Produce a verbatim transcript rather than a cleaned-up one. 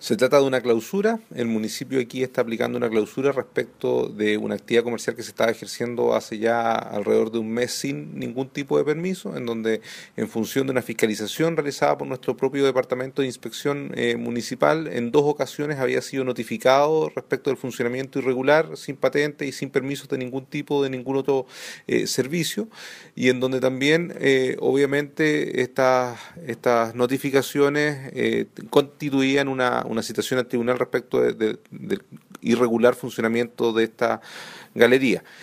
Se trata de una clausura. El municipio aquí está aplicando una clausura respecto de una actividad comercial que se estaba ejerciendo hace ya alrededor de un mes sin ningún tipo de permiso, en donde en función de una fiscalización realizada por nuestro propio departamento de inspección eh, municipal, en dos ocasiones había sido notificado respecto del funcionamiento irregular, sin patente y sin permisos de ningún tipo, de ningún otro eh, servicio, y en donde también eh, obviamente estas, estas notificaciones eh, constituían una una citación al tribunal respecto de, de, del irregular funcionamiento de esta galería.